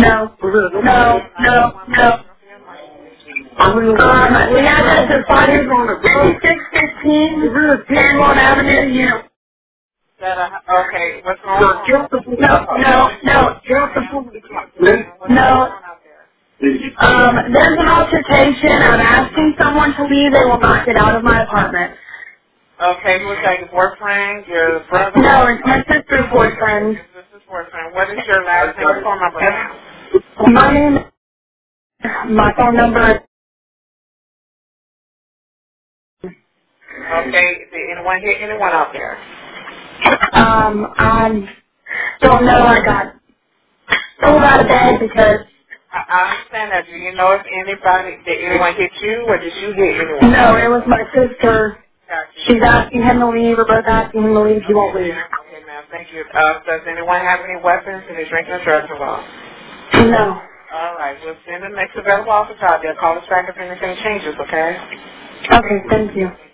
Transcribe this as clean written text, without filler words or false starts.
The address is 5615 Sanborn Avenue, Okay, what's wrong? No. There's an altercation. I'm asking someone to leave. They will not get out of my apartment. Okay, who is that? Your boyfriend? Your brother? No, it's my sister's boyfriend. Your sister's boyfriend. What is your last name and phone number, ma'am? My phone number. Okay, did anyone hit anyone out there? I don't know. I got pulled out of bed because. I understand that. Do you know if did anyone hit you or did you hit anyone? No, it was my sister. She's asking him to leave. We're both asking him to leave. He won't leave. Okay, ma'am. Thank you. Does anyone have any weapons? Any drinking or drugs involved? No. All right. We'll send the next available officer out there. Call us back if anything changes, okay? Okay, thank you.